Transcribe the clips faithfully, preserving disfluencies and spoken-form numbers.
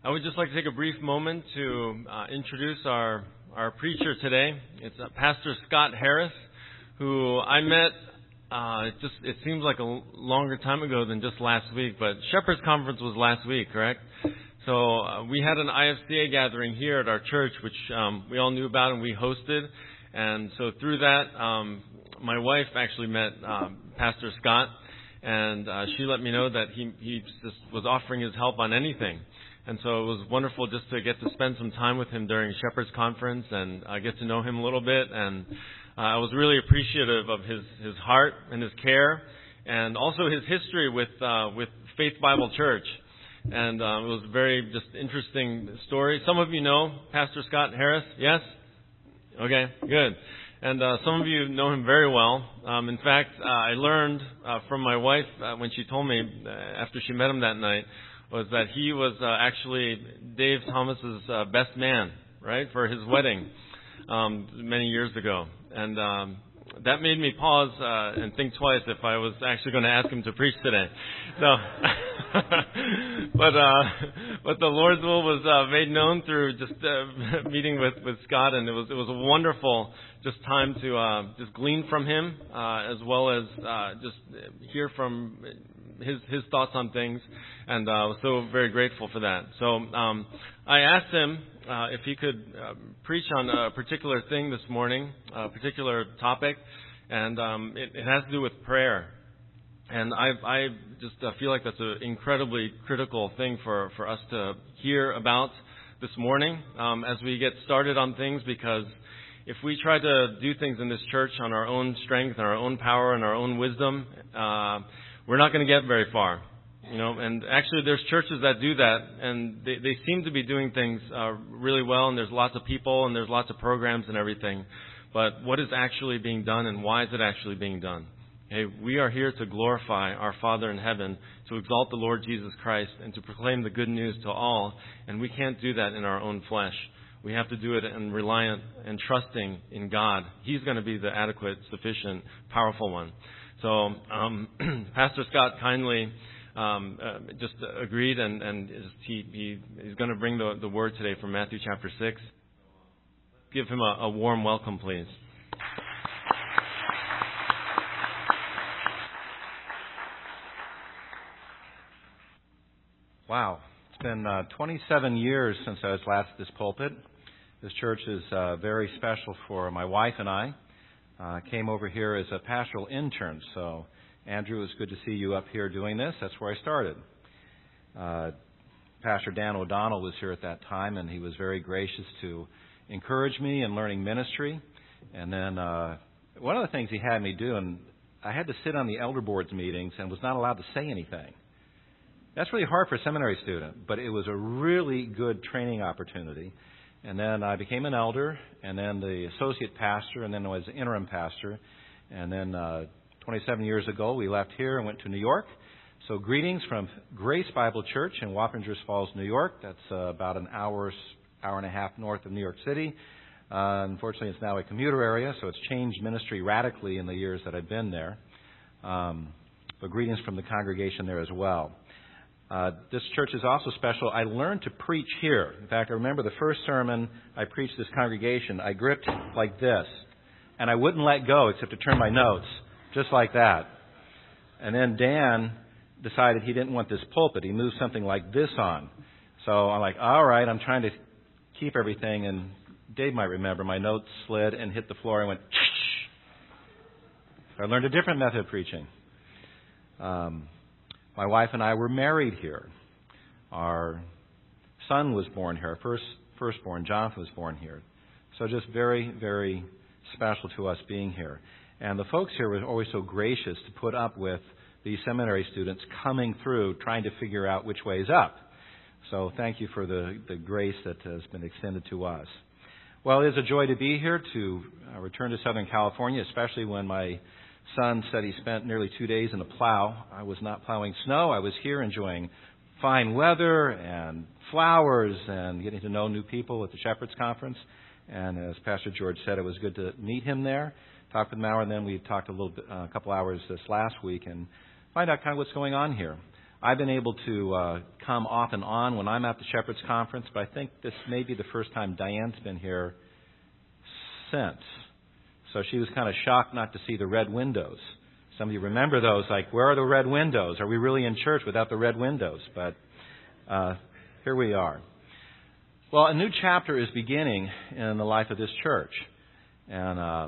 I would just like to take a brief moment to uh, introduce our, our preacher today. It's uh, Pastor Scott Harris, who I met, uh, it just it seems like a longer time ago than just last week, but Shepherd's Conference was last week, correct? So uh, we had an I F C A gathering here at our church, which um, we all knew about and we hosted. And so through that, um, my wife actually met um, Pastor Scott, and uh, she let me know that he, he just was offering his help on anything. And so it was wonderful just to get to spend some time with him during Shepherd's Conference and uh, get to know him a little bit. And uh, I was really appreciative of his, his heart and his care, and also his history with uh, with Faith Bible Church. And uh, it was a very just interesting story. Some of you know Pastor Scott Harris, yes? Okay, good. And uh, some of you know him very well. Um, in fact, uh, I learned uh, from my wife uh, when she told me uh, after she met him that night, was that he was uh, actually Dave Thomas's uh, best man, right, for his wedding um, many years ago. And um, that made me pause uh, and think twice if I was actually going to ask him to preach today. So, but uh, but the Lord's will was uh, made known through just uh, meeting with, with Scott, and it was it was a wonderful just time to uh, just glean from him, uh, as well as uh, just hear from his his thoughts on things, and uh, I was so very grateful for that. So um, I asked him uh, if he could uh, preach on a particular thing this morning, a particular topic, and um, it, it has to do with prayer. And I, I just uh, feel like that's an incredibly critical thing for, for us to hear about this morning um, as we get started on things, because if we try to do things in this church on our own strength and our own power and our own wisdom, uh, we're not going to get very far, you know. And actually, there's churches that do that, and they, they seem to be doing things uh, really well. And there's lots of people, and there's lots of programs and everything. But what is actually being done, and why is it actually being done? Hey, we are here to glorify our Father in heaven, to exalt the Lord Jesus Christ, and to proclaim the good news to all. And we can't do that in our own flesh. We have to do it and reliant and trusting in God. He's going to be the adequate, sufficient, powerful one. So um, Pastor Scott kindly um, uh, just agreed, and, and he, he he's going to bring the, the word today from Matthew chapter six. Give him a, a warm welcome, please. Wow. It's been uh, twenty-seven years since I was last at this pulpit. This church is uh, very special for my wife and I. I uh, came over here as a pastoral intern, so Andrew, it's good to see you up here doing this. That's where I started. Uh, Pastor Dan O'Donnell was here at that time, and he was very gracious to encourage me in learning ministry. And then uh, one of the things he had me do, and I had to sit on the elder board's meetings and was not allowed to say anything. That's really hard for a seminary student, but it was a really good training opportunity. And then I became an elder, and then the associate pastor, and then I was interim pastor. And then uh, twenty-seven years ago, we left here and went to New York. So greetings from Grace Bible Church in Wappingers Falls, New York. That's uh, about an hour, hour and a half north of New York City. Uh, unfortunately, it's now a commuter area, so it's changed ministry radically in the years that I've been there. Um, but greetings from the congregation there as well. Uh, this church is also special. I learned to preach here. In fact, I remember the first sermon I preached this congregation, I gripped like this, and I wouldn't let go except to turn my notes, just like that. And then Dan decided he didn't want this pulpit. He moved something like this on. So I'm like, all right, I'm trying to keep everything, and Dave might remember, my notes slid and hit the floor and went, so I learned a different method of preaching. Um... My wife and I were married here. Our son was born here. Our first firstborn, Jonathan, was born here. So just very, very special to us being here. And the folks here were always so gracious to put up with these seminary students coming through, trying to figure out which way is up. So thank you for the, the grace that has been extended to us. Well, it is a joy to be here, to uh, return to Southern California, especially when my son said he spent nearly two days in a plow. I was not plowing snow. I was here enjoying fine weather and flowers and getting to know new people at the Shepherd's Conference. And as Pastor George said, it was good to meet him there, talk with him an hour, and then we talked a little bit, uh, a couple hours this last week and find out kind of what's going on here. I've been able to uh, come off and on when I'm at the Shepherd's Conference, but I think this may be the first time Diane's been here since. So she was kind of shocked not to see the red windows. Some of you remember those, like, where are the red windows? Are we really in church without the red windows? But uh, here we are. Well, a new chapter is beginning in the life of this church. And uh,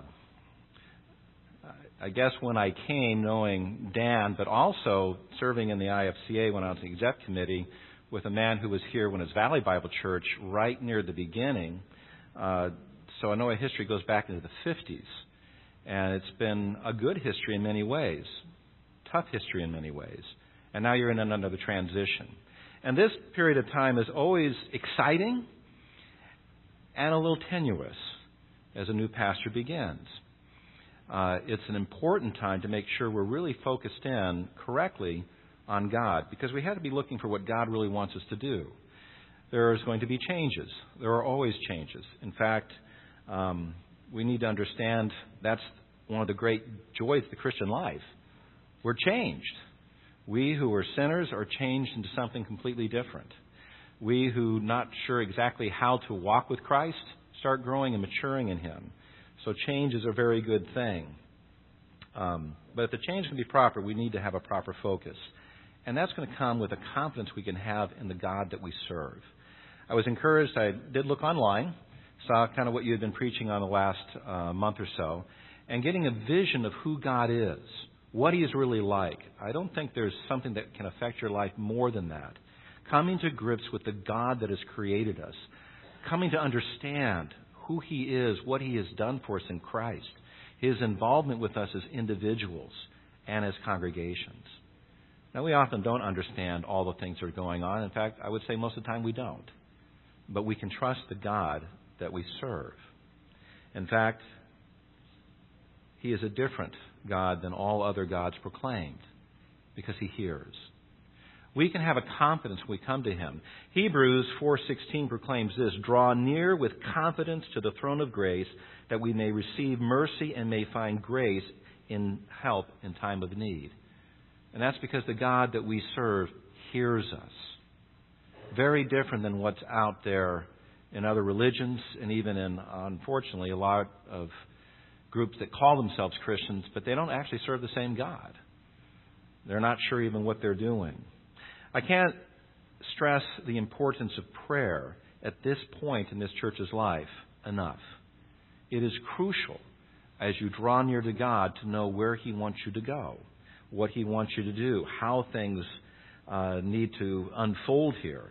I guess when I came knowing Dan, but also serving in the I F C A when I was in the exec committee with a man who was here when it was Valley Bible Church right near the beginning. Uh, so I know our history goes back into the fifties. And it's been a good history in many ways, tough history in many ways. And now you're in another transition. And this period of time is always exciting and a little tenuous as a new pastor begins. Uh, it's an important time to make sure we're really focused in correctly on God, because we have to be looking for what God really wants us to do. There's going to be changes. There are always changes. In fact, um, we need to understand that's one of the great joys of the Christian life. We're changed. We who are sinners are changed into something completely different. We who not sure exactly how to walk with Christ start growing and maturing in Him. So change is a very good thing. Um, but if the change can be proper, we need to have a proper focus. And that's going to come with the confidence we can have in the God that we serve. I was encouraged. I did look online, saw kind of what you had been preaching on the last uh, month or so, and getting a vision of who God is, what He is really like. I don't think there's something that can affect your life more than that. Coming to grips with the God that has created us, coming to understand who He is, what He has done for us in Christ, His involvement with us as individuals and as congregations. Now, we often don't understand all the things that are going on. In fact, I would say most of the time we don't. But we can trust the God that we serve. In fact, He is a different God than all other gods proclaimed because He hears. We can have a confidence when we come to Him. Hebrews four sixteen proclaims this: draw near with confidence to the throne of grace, that we may receive mercy and may find grace in help in time of need. And that's because the God that we serve hears us. Very different than what's out there in other religions, and even in, unfortunately, a lot of groups that call themselves Christians, but they don't actually serve the same God. They're not sure even what they're doing. I can't stress the importance of prayer at this point in this church's life enough. It is crucial as you draw near to God to know where He wants you to go, what He wants you to do, how things uh, need to unfold here.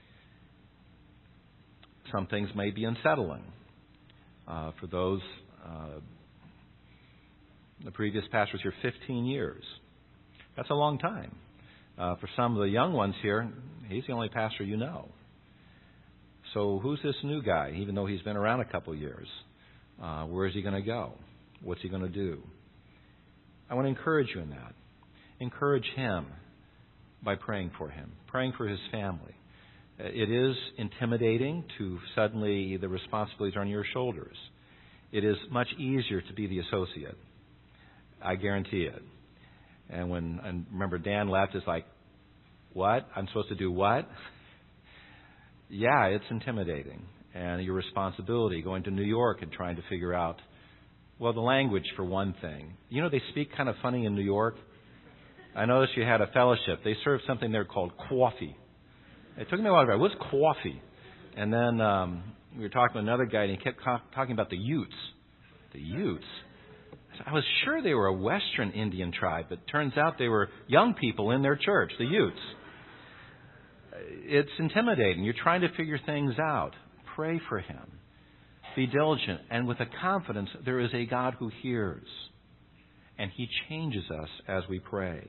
Some things may be unsettling. Uh, for those, uh, the previous pastor was here fifteen years. That's a long time. Uh, for some of the young ones here, he's the only pastor you know. So who's this new guy, even though he's been around a couple of years? Uh, where is he going to go? What's he going to do? I want to encourage you in that. Encourage him by praying for him, praying for his family. It is intimidating to suddenly the responsibilities are on your shoulders. It is much easier to be the associate. I guarantee it. And when I remember Dan left, it's like, what? I'm supposed to do what? Yeah, it's intimidating. And your responsibility, going to New York and trying to figure out, well, the language for one thing. You know, they speak kind of funny in New York. I noticed you had a fellowship. They served something there called coffee. It took me a while to write, what's coffee? And then um, we were talking to another guy, and he kept co- talking about the Utes. The Utes? I was sure they were a Western Indian tribe, but it turns out they were young people in their church, the Utes. It's intimidating. You're trying to figure things out. Pray for him. Be diligent. And with a confidence, there is a God who hears. And He changes us as we pray.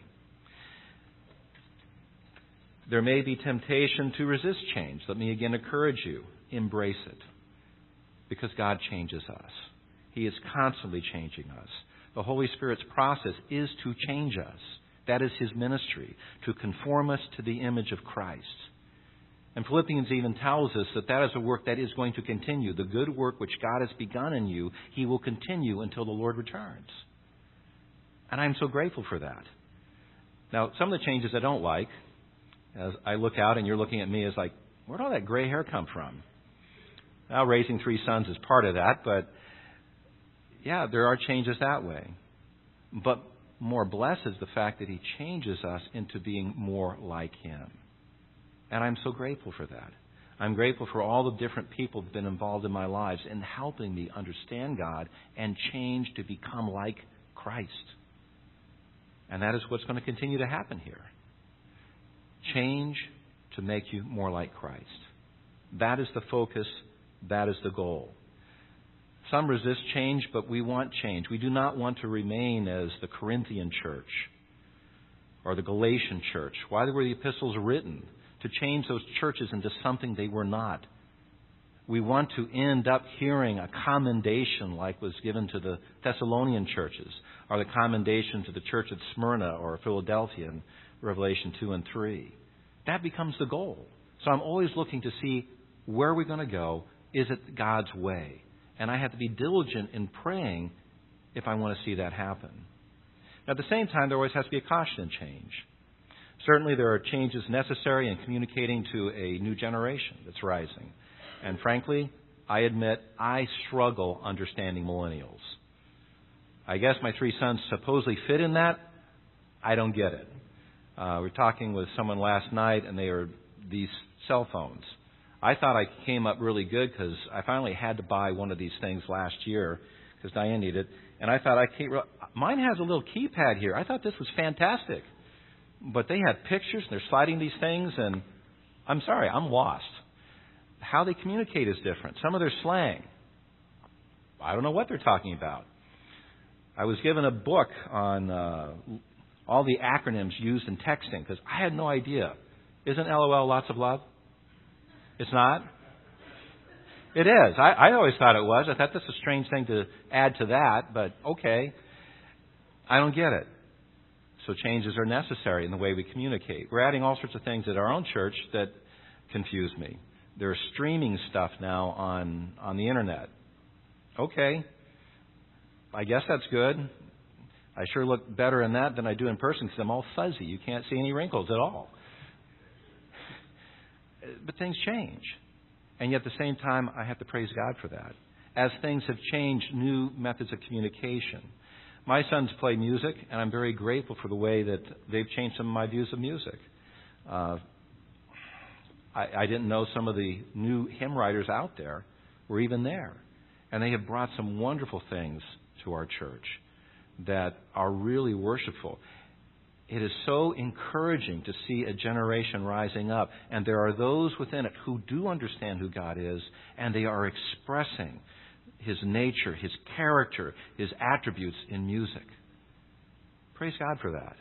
There may be temptation to resist change. Let me again encourage you. Embrace it. Because God changes us. He is constantly changing us. The Holy Spirit's process is to change us. That is His ministry, to conform us to the image of Christ. And Philippians even tells us that that is a work that is going to continue. The good work which God has begun in you, He will continue until the Lord returns. And I'm so grateful for that. Now, some of the changes I don't like, As I look out and you're looking at me as like, where'd all that gray hair come from? Now, raising three sons is part of that, but yeah, there are changes that way. But more blessed is the fact that He changes us into being more like Him. And I'm so grateful for that. I'm grateful for all the different people who've been involved in my lives in helping me understand God and change to become like Christ. And that is what's going to continue to happen here. Change to make you more like Christ. That is the focus. That is the goal. Some resist change, but we want change. We do not want to remain as the Corinthian church or the Galatian church. Why were the epistles written? To change those churches into something they were not. We want to end up hearing a commendation like was given to the Thessalonian churches, or the commendation to the church at Smyrna or Philadelphia in Revelation two and three. That becomes the goal. So I'm always looking to see where we're going to go. Is it God's way? And I have to be diligent in praying if I want to see that happen. Now, at the same time, there always has to be a caution in change. Certainly, there are changes necessary in communicating to a new generation that's rising. And frankly, I admit I struggle understanding millennials. I guess my three sons supposedly fit in that. I don't get it. Uh, we were talking with someone last night, and they are these cell phones. I thought I came up really good because I finally had to buy one of these things last year because Diane needed it. And I thought, I can't, mine has a little keypad here. I thought this was fantastic. But they have pictures, and they're sliding these things, and I'm sorry, I'm lost. How they communicate is different. Some of their slang, I don't know what they're talking about. I was given a book on uh, all the acronyms used in texting because I had no idea. Isn't LOL lots of love? It's not? It is. I, I always thought it was. I thought that's a strange thing to add to that, but okay. I don't get it. So changes are necessary in the way we communicate. We're adding all sorts of things at our own church that confuse me. There's streaming stuff now on, on the internet. Okay. I guess that's good. I sure look better in that than I do in person because I'm all fuzzy. You can't see any wrinkles at all. But things change. And yet at the same time, I have to praise God for that. As things have changed, new methods of communication. My sons play music, and I'm very grateful for the way that they've changed some of my views of music. Uh, I, I didn't know some of the new hymn writers out there were even there. And they have brought some wonderful things to our church that are really worshipful. It is so encouraging to see a generation rising up. And there are those within it who do understand who God is, and they are expressing His nature, His character, His attributes in music. Praise God for that.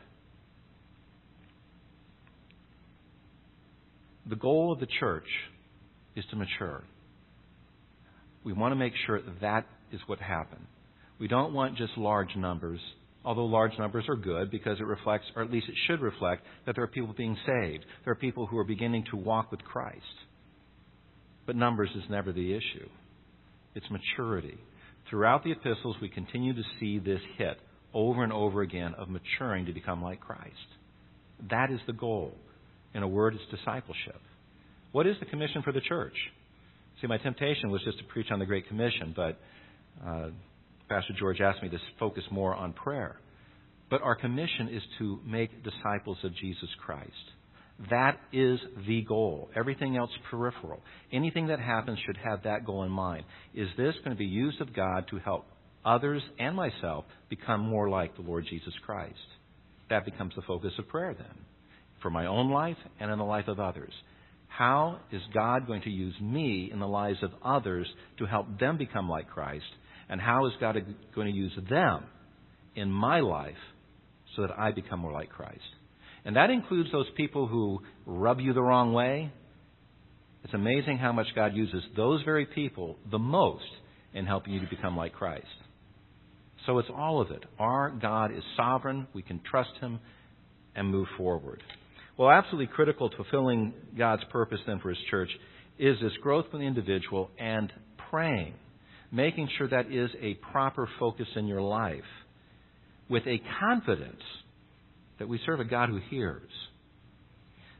The goal of the church is to mature. We want to make sure that, that is what happens. We don't want just large numbers, although large numbers are good because it reflects, or at least it should reflect, that there are people being saved. There are people who are beginning to walk with Christ. But numbers is never the issue. It's maturity. Throughout the epistles, we continue to see this hit over and over again of maturing to become like Christ. That is the goal. In a word, it's discipleship. What is the commission for the church? See, my temptation was just to preach on the Great Commission, but uh, Pastor George asked me to focus more on prayer. But our commission is to make disciples of Jesus Christ. That is the goal. Everything else peripheral. Anything that happens should have that goal in mind. Is this going to be used of God to help others and myself become more like the Lord Jesus Christ? That becomes the focus of prayer then, for my own life and in the life of others. How is God going to use me in the lives of others to help them become like Christ? And how is God going to use them in my life so that I become more like Christ? And that includes those people who rub you the wrong way. It's amazing how much God uses those very people the most in helping you to become like Christ. So it's all of it. Our God is sovereign. We can trust Him and move forward. Well, absolutely critical to fulfilling God's purpose then for His church is this growth for the individual and praying, making sure that is a proper focus in your life with a confidence that we serve a God who hears.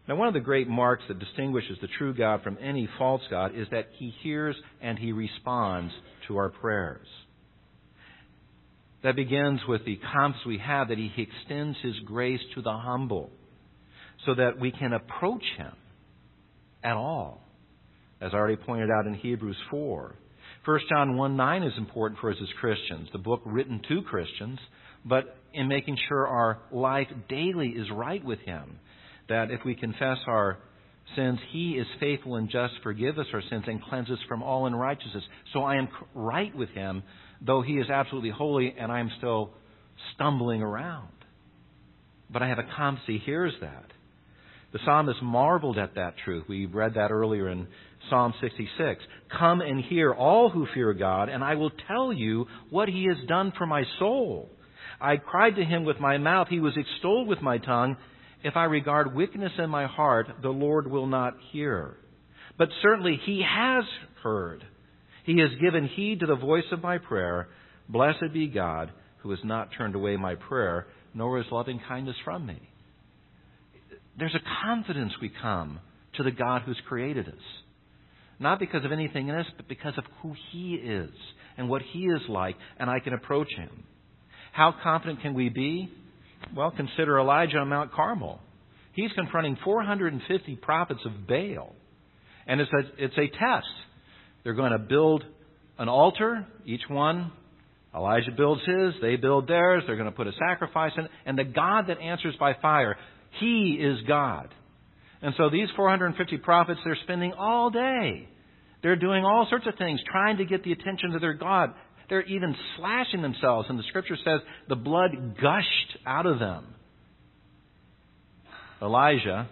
Now, one of the great marks that distinguishes the true God from any false God is that He hears and He responds to our prayers. That begins with the confidence we have that He extends His grace to the humble so that we can approach Him at all, as I already pointed out in Hebrews four. First John one nine is important for us as Christians, the book written to Christians, but in making sure our life daily is right with Him. That if we confess our sins, He is faithful and just, forgive us our sins, and cleanse us from all unrighteousness. So I am right with Him, though He is absolutely holy and I am still stumbling around. But I have a confidence He hears that. The psalmist marveled at that truth. We read that earlier in Psalm sixty-six. Come and hear, all who fear God, and I will tell you what He has done for my soul. I cried to Him with my mouth. He was extolled with my tongue. If I regard wickedness in my heart, the Lord will not hear. But certainly He has heard. He has given heed to the voice of my prayer. Blessed be God, who has not turned away my prayer, nor His loving kindness from me. There's a confidence we come to the God who's created us. Not because of anything in us, but because of who He is and what He is like, and I can approach Him. How confident can we be? Well, consider Elijah on Mount Carmel. He's confronting four hundred fifty prophets of Baal. And it's a, it's a test. They're going to build an altar, each one. Elijah builds his, they build theirs. They're going to put a sacrifice in. And the God that answers by fire, He is God. And so these four hundred fifty prophets, they're spending all day. They're doing all sorts of things, trying to get the attention of their God. They're even slashing themselves. And the Scripture says the blood gushed out of them. Elijah,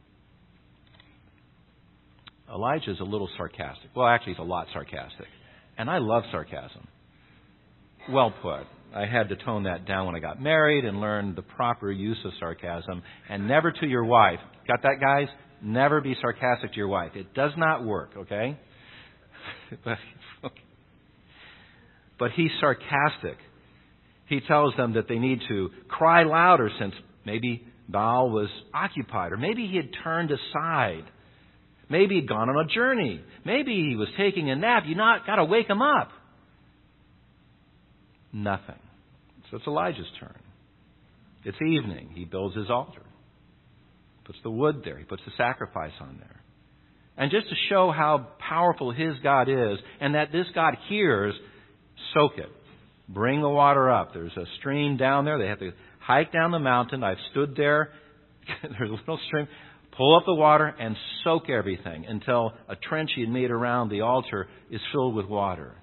Elijah's a little sarcastic. Well, actually, he's a lot sarcastic. And I love sarcasm. Well put. I had to tone that down when I got married and learned the proper use of sarcasm. And never to your wife. Got that, guys? Never be sarcastic to your wife. It does not work, okay? but, but he's sarcastic. He tells them that they need to cry louder since maybe Baal was occupied. Or maybe he had turned aside. Maybe he'd gone on a journey. Maybe he was taking a nap. You not got to wake him up. Nothing. So it's Elijah's turn. It's evening. He builds his altar. Puts the wood there. He puts the sacrifice on there. And just to show how powerful his God is and that this God hears, soak it. Bring the water up. There's a stream down there. They have to hike down the mountain. I've stood there. There's a little stream. Pull up the water and soak everything until a trench he had made around the altar is filled with water.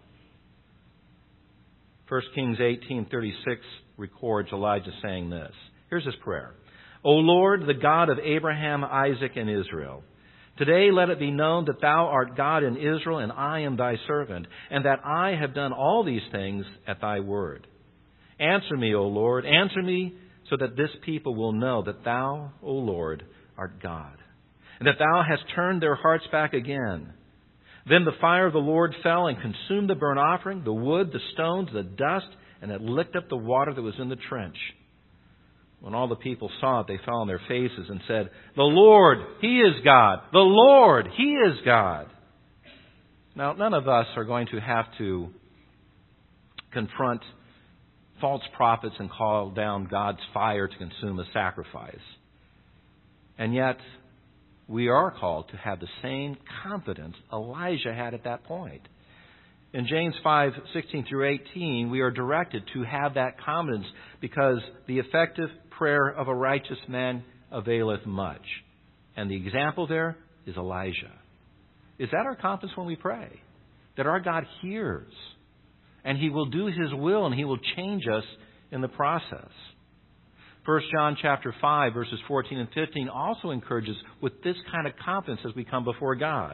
First Kings eighteen thirty-six records Elijah saying this. Here's his prayer. O Lord, the God of Abraham, Isaac, and Israel, today let it be known that Thou art God in Israel, and I am Thy servant, and that I have done all these things at Thy word. Answer me, O Lord, answer me, so that this people will know that Thou, O Lord, art God, and that Thou hast turned their hearts back again. Then the fire of the Lord fell and consumed the burnt offering, the wood, the stones, the dust, and it licked up the water that was in the trench. When all the people saw it, they fell on their faces and said, The Lord, He is God. The Lord, He is God. Now, none of us are going to have to confront false prophets and call down God's fire to consume a sacrifice. And yet, we are called to have the same confidence Elijah had at that point. In James five sixteen through eighteen, we are directed to have that confidence because the effective prayer of a righteous man availeth much. And the example there is Elijah. Is that our confidence when we pray? That our God hears and He will do His will and He will change us in the process. First John chapter five, verses fourteen and fifteen also encourages with this kind of confidence as we come before God.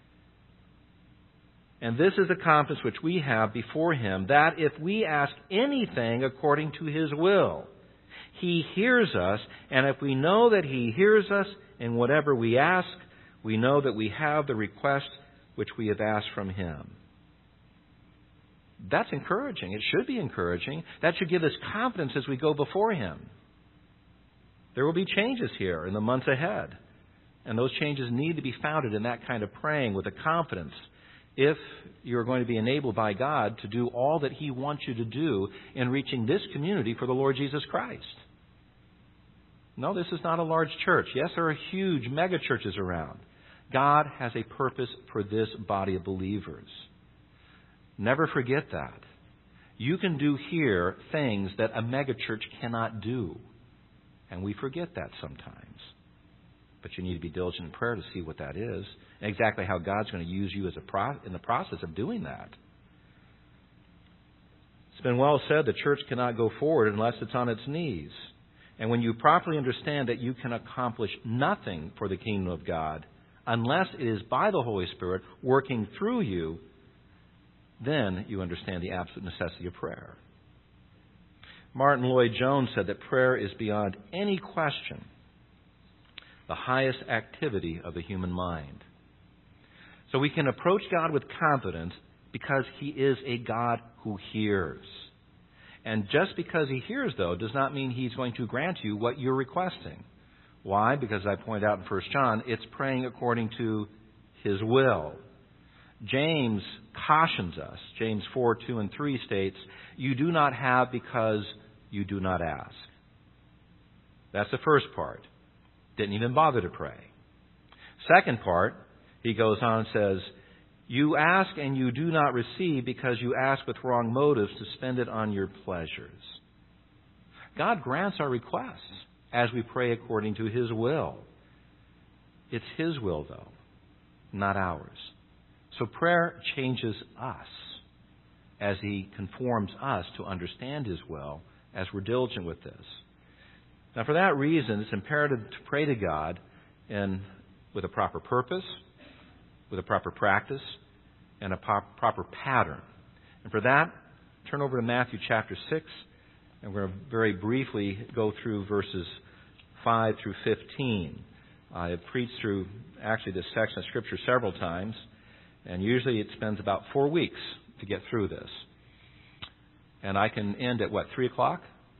And this is the confidence which we have before Him, that if we ask anything according to His will, He hears us. And if we know that He hears us in whatever we ask, we know that we have the request which we have asked from Him. That's encouraging. It should be encouraging. That should give us confidence as we go before Him. There will be changes here in the months ahead. And those changes need to be founded in that kind of praying with a confidence if you're going to be enabled by God to do all that He wants you to do in reaching this community for the Lord Jesus Christ. No, this is not a large church. Yes, there are huge mega churches around. God has a purpose for this body of believers. Never forget that. You can do here things that a mega church cannot do. And we forget that sometimes. But you need to be diligent in prayer to see what that is and exactly how God's going to use you as a pro- in the process of doing that. It's been well said the church cannot go forward unless it's on its knees. And when you properly understand that you can accomplish nothing for the kingdom of God unless it is by the Holy Spirit working through you, then you understand the absolute necessity of prayer. Martin Lloyd-Jones said that prayer is beyond any question the highest activity of the human mind. So we can approach God with confidence because He is a God who hears. And just because He hears, though, does not mean He's going to grant you what you're requesting. Why? Because I point out in First John, it's praying according to His will. James cautions us. James four, two, and three states, you do not have because you do not ask. That's the first part. Didn't even bother to pray. Second part, he goes on and says, you ask and you do not receive because you ask with wrong motives to spend it on your pleasures. God grants our requests as we pray according to His will. It's His will, though, not ours. So prayer changes us as He conforms us to understand His will as we're diligent with this. Now, for that reason, it's imperative to pray to God in, with a proper purpose, with a proper practice, and a pop, proper pattern. And for that, turn over to Matthew chapter six, and we're going to very briefly go through verses five through fifteen. I have preached through, actually, this section of Scripture several times, and usually it spends about four weeks to get through this. And I can end at, what, three o'clock?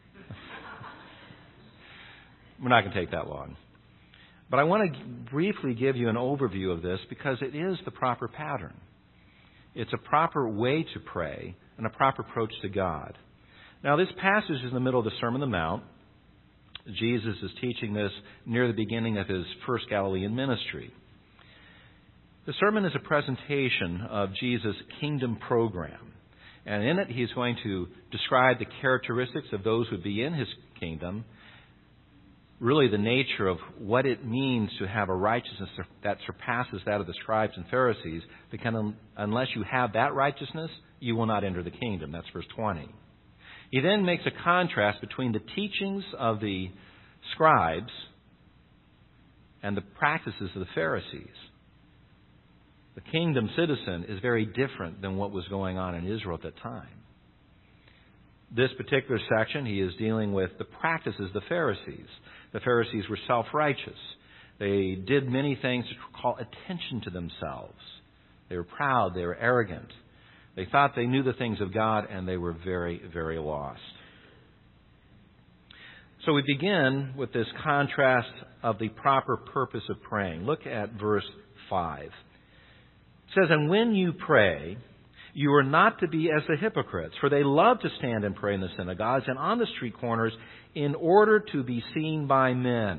We're not going to take that long. But I want to briefly give you an overview of this because it is the proper pattern. It's a proper way to pray and a proper approach to God. Now, this passage is in the middle of the Sermon on the Mount. Jesus is teaching this near the beginning of His first Galilean ministry. The sermon is a presentation of Jesus' kingdom program. And in it, He's going to describe the characteristics of those who would be in His kingdom, really the nature of what it means to have a righteousness that surpasses that of the scribes and Pharisees, because unless you have that righteousness, you will not enter the kingdom. That's verse twenty. He then makes a contrast between the teachings of the scribes and the practices of the Pharisees. The kingdom citizen is very different than what was going on in Israel at that time. This particular section, he is dealing with the practices of the Pharisees. The Pharisees were self-righteous. They did many things to call attention to themselves. They were proud. They were arrogant. They thought they knew the things of God, and they were very, very lost. So we begin with this contrast of the proper purpose of praying. Look at verse five. It says, and when you pray, you are not to be as the hypocrites, for they love to stand and pray in the synagogues and on the street corners in order to be seen by men.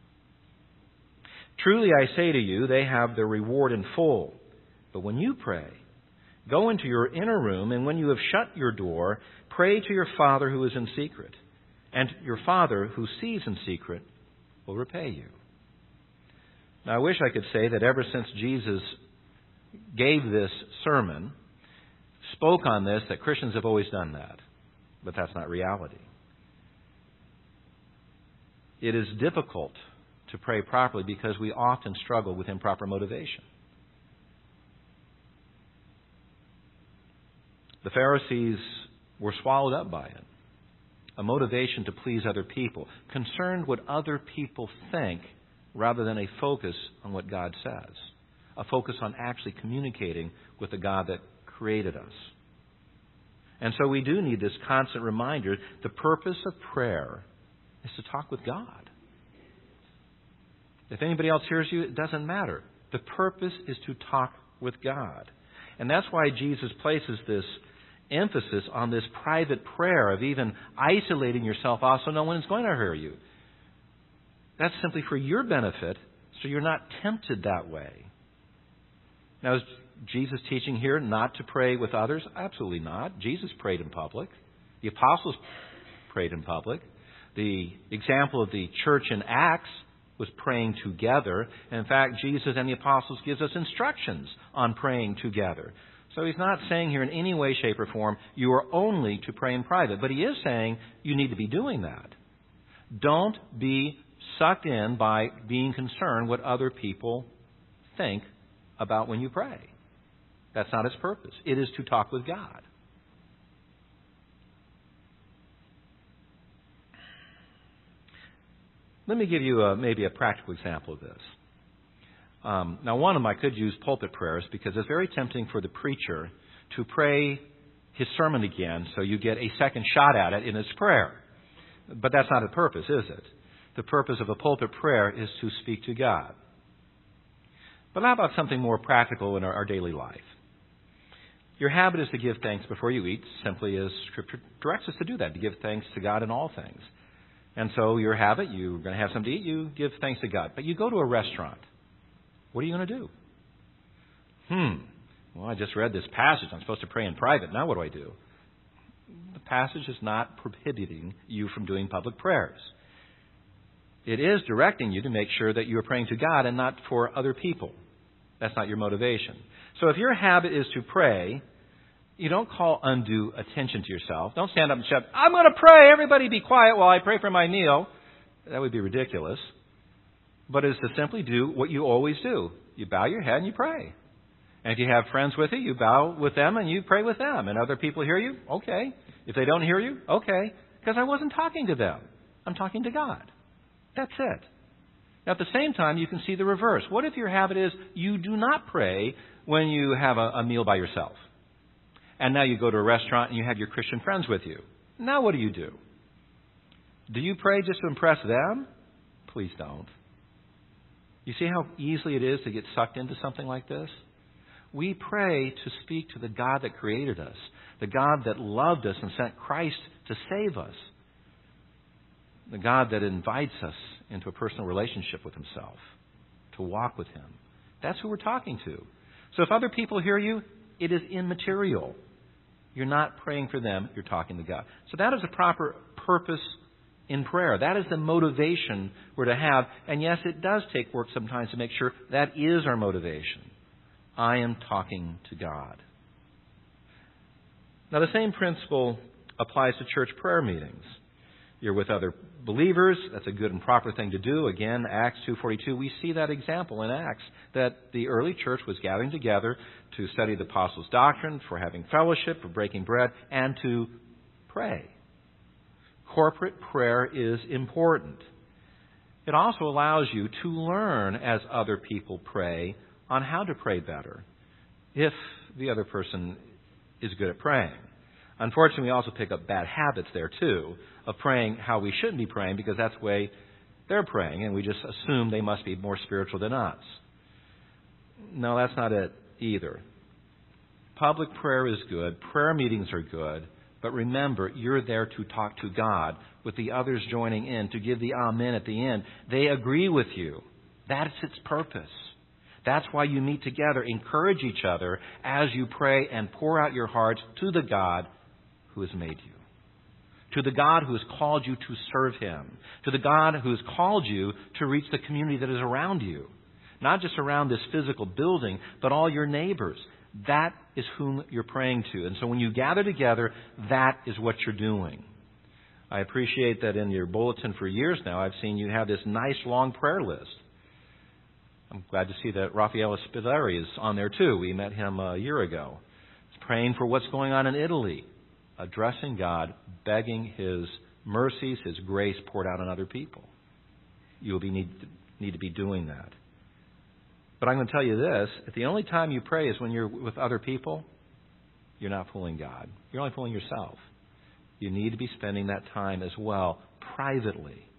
Truly I say to you, they have their reward in full. But when you pray, go into your inner room, and when you have shut your door, pray to your Father who is in secret. And your Father who sees in secret will repay you. Now I wish I could say that ever since Jesus gave this sermon, spoke on this, that Christians have always done that. But that's not reality. It is difficult to pray properly because we often struggle with improper motivation. The Pharisees were swallowed up by it. A motivation to please other people, concerned what other people think rather than a focus on what God says. A focus on actually communicating with the God that created us. And so we do need this constant reminder. The purpose of prayer is to talk with God. If anybody else hears you, it doesn't matter. The purpose is to talk with God. And that's why Jesus places this emphasis on this private prayer of even isolating yourself off so no one is going to hear you. That's simply for your benefit, so you're not tempted that way. Now, is Jesus teaching here not to pray with others? Absolutely not. Jesus prayed in public. The apostles prayed in public. The example of the church in Acts was praying together. And in fact, Jesus and the apostles gives us instructions on praying together. So he's not saying here in any way, shape, or form, you are only to pray in private. But he is saying you need to be doing that. Don't be sucked in by being concerned what other people think about when you pray. That's not its purpose. It is to talk with God. Let me give you a, maybe a practical example of this. Um, now, one of them I could use pulpit prayers because it's very tempting for the preacher to pray his sermon again so you get a second shot at it in his prayer. But that's not the purpose, is it? The purpose of a pulpit prayer is to speak to God. But how about something more practical in our, our daily life? Your habit is to give thanks before you eat, simply as Scripture directs us to do that, to give thanks to God in all things. And so your habit, you're going to have something to eat, you give thanks to God. But you go to a restaurant. What are you going to do? Hmm. Well, I just read this passage. I'm supposed to pray in private. Now what do I do? The passage is not prohibiting you from doing public prayers. It is directing you to make sure that you are praying to God and not for other people. That's not your motivation. So if your habit is to pray, you don't call undue attention to yourself. Don't stand up and shout, I'm going to pray. Everybody be quiet while I pray for my meal. That would be ridiculous. But it's to simply do what you always do. You bow your head and you pray. And if you have friends with you, you bow with them and you pray with them. And other people hear you? Okay. If they don't hear you? Okay. Because I wasn't talking to them. I'm talking to God. That's it. Now, at the same time, you can see the reverse. What if your habit is you do not pray when you have a, a meal by yourself? And now you go to a restaurant and you have your Christian friends with you. Now what do you do? Do you pray just to impress them? Please don't. You see how easily it is to get sucked into something like this? We pray to speak to the God that created us, the God that loved us and sent Christ to save us, the God that invites us into a personal relationship with Himself, to walk with Him. That's who we're talking to. So if other people hear you, it is immaterial. You're not praying for them, you're talking to God. So that is a proper purpose in prayer. That is the motivation we're to have. And yes, it does take work sometimes to make sure that is our motivation. I am talking to God. Now, the same principle applies to church prayer meetings. You're with other believers. That's a good and proper thing to do. Again, Acts two forty-two, we see that example in Acts, that the early church was gathering together to study the apostles' doctrine, for having fellowship, for breaking bread, and to pray. Corporate prayer is important. It also allows you to learn as other people pray on how to pray better, if the other person is good at praying. Unfortunately, we also pick up bad habits there, too, of praying how we shouldn't be praying because that's the way they're praying, and we just assume they must be more spiritual than us. No, that's not it either. Public prayer is good. Prayer meetings are good. But remember, you're there to talk to God with the others joining in, to give the amen at the end. They agree with you. That's its purpose. That's why you meet together. Encourage each other as you pray and pour out your hearts to the God who has made you. To the God who has called you to serve Him. To the God who has called you to reach the community that is around you. Not just around this physical building, but all your neighbors. That is whom you're praying to. And so when you gather together, that is what you're doing. I appreciate that in your bulletin for years now, I've seen you have this nice long prayer list. I'm glad to see that Raffaele Spilleri is on there too. We met him a year ago. He's praying for what's going on in Italy, addressing God, begging His mercies, His grace poured out on other people. You'll be need, need to be doing that. But I'm going to tell you this, if the only time you pray is when you're with other people, you're not fooling God. You're only fooling yourself. You need to be spending that time as well, privately,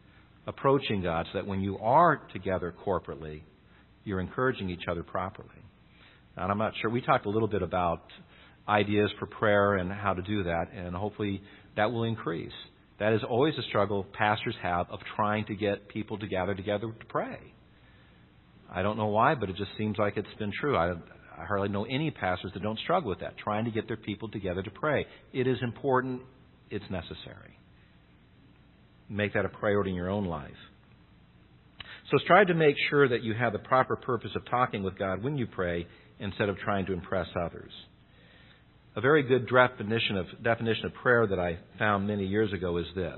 approaching God so that when you are together corporately, you're encouraging each other properly. And I'm not sure. We talked a little bit about ideas for prayer and how to do that, and hopefully that will increase. That is always a struggle pastors have of trying to get people to gather together to pray. I don't know why, but it just seems like it's been true. I, I hardly know any pastors that don't struggle with that, trying to get their people together to pray. It is important. It's necessary. Make that a priority in your own life. So strive to make sure that you have the proper purpose of talking with God when you pray instead of trying to impress others. A very good definition of, definition of prayer that I found many years ago is this.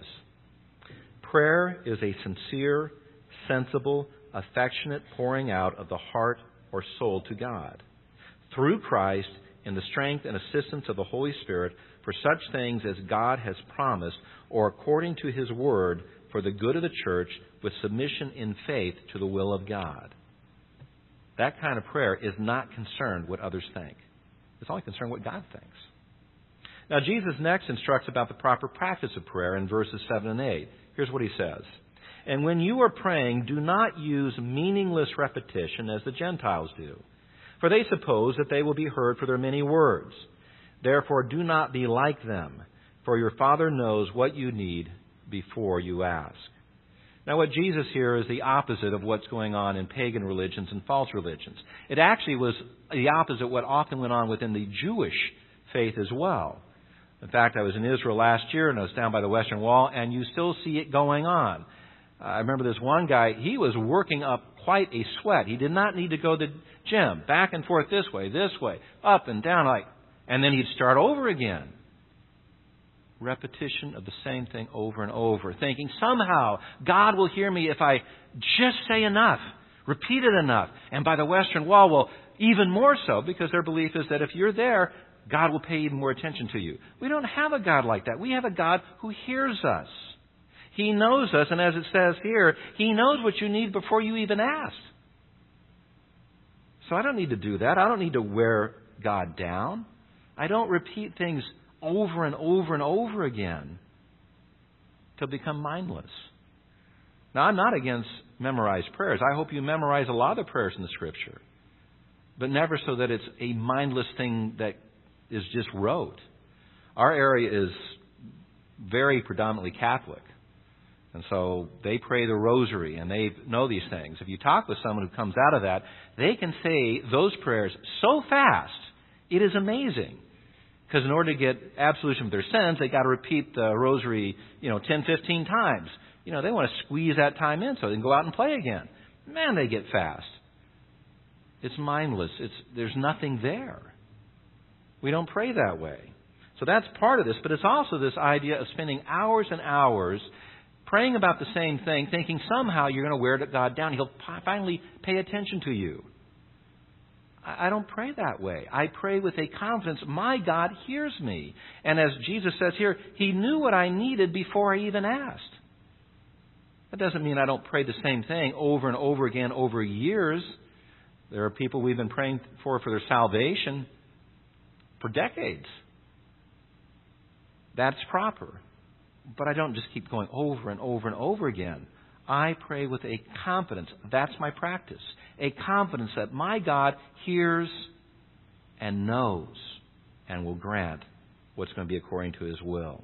Prayer is a sincere, sensible, affectionate pouring out of the heart or soul to God through Christ in the strength and assistance of the Holy Spirit for such things as God has promised or according to His Word for the good of the church with submission in faith to the will of God. That kind of prayer is not concerned what others think. It's only concerned what God thinks. Now, Jesus next instructs about the proper practice of prayer in verses seven and eight. Here's what He says. And when you are praying, do not use meaningless repetition as the Gentiles do, for they suppose that they will be heard for their many words. Therefore, do not be like them, for your Father knows what you need before you ask. Now, what Jesus here is the opposite of what's going on in pagan religions and false religions. It actually was the opposite of what often went on within the Jewish faith as well. In fact, I was in Israel last year, and I was down by the Western Wall, and you still see it going on. I remember this one guy, he was working up quite a sweat. He did not need to go to the gym. Back and forth this way, this way, up and down, like, and then he'd start over again. Repetition of the same thing over and over, thinking somehow God will hear me if I just say enough, repeat it enough. And by the Western Wall, well, even more so, because their belief is that if you're there, God will pay even more attention to you. We don't have a God like that. We have a God who hears us. He knows us, and as it says here, He knows what you need before you even ask. So I don't need to do that. I don't need to wear God down. I don't repeat things over and over and over again to become mindless. Now, I'm not against memorized prayers. I hope you memorize a lot of the prayers in the Scripture, but never so that it's a mindless thing that is just rote. Our area is very predominantly Catholic, and so they pray the rosary, and they know these things. If you talk with someone who comes out of that, they can say those prayers so fast, it is amazing. Because in order to get absolution of their sins, they got to repeat the rosary, you know, ten, fifteen times. You know, they want to squeeze that time in so they can go out and play again. Man, they get fast. It's mindless. It's there's nothing there. We don't pray that way. So that's part of this, but it's also this idea of spending hours and hours praying about the same thing, thinking somehow you're going to wear God down. He'll finally pay attention to you. I don't pray that way. I pray with a confidence, my God hears me. And as Jesus says here, He knew what I needed before I even asked. That doesn't mean I don't pray the same thing over and over again over years. There are people we've been praying for for their salvation for decades. That's proper. But I don't just keep going over and over and over again. I pray with a confidence. That's my practice. A confidence that my God hears and knows and will grant what's going to be according to His will.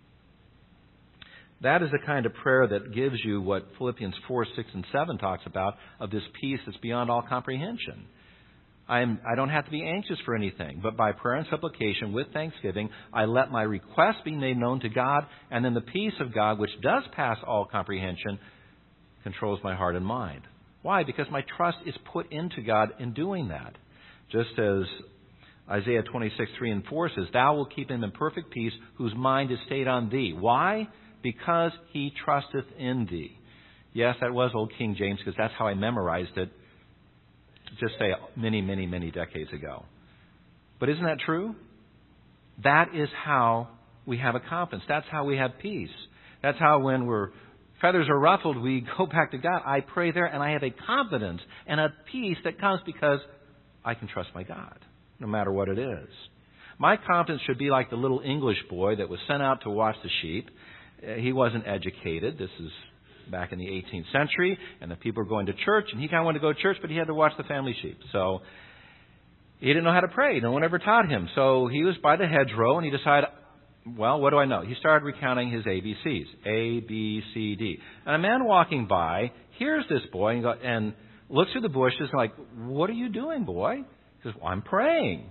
That is the kind of prayer that gives you what Philippians four, six, and seven talks about, of this peace that's beyond all comprehension. I am, I don't have to be anxious for anything, but by prayer and supplication with thanksgiving, I let my requests be made known to God, and then the peace of God, which does pass all comprehension, controls my heart and mind. Why? Because my trust is put into God in doing that. Just as Isaiah twenty-six, three and four says, Thou wilt keep him in perfect peace, whose mind is stayed on Thee. Why? Because he trusteth in Thee. Yes, that was Old King James, because that's how I memorized it, just say many, many, many decades ago. But isn't that true? That is how we have a confidence. That's how we have peace. That's how when we're feathers are ruffled, we go back to God. I pray there, and I have a confidence and a peace that comes because I can trust my God, no matter what it is. My confidence should be like the little English boy that was sent out to watch the sheep. He wasn't educated. This is back in the eighteenth century, and the people were going to church, and he kind of wanted to go to church, but he had to watch the family sheep. So he didn't know how to pray. No one ever taught him. So he was by the hedgerow, and he decided, well, what do I know? He started recounting his A B Cs. A, B, C, D. And a man walking by hears this boy and, go, and looks through the bushes and like, what are you doing, boy? He says, well, I'm praying.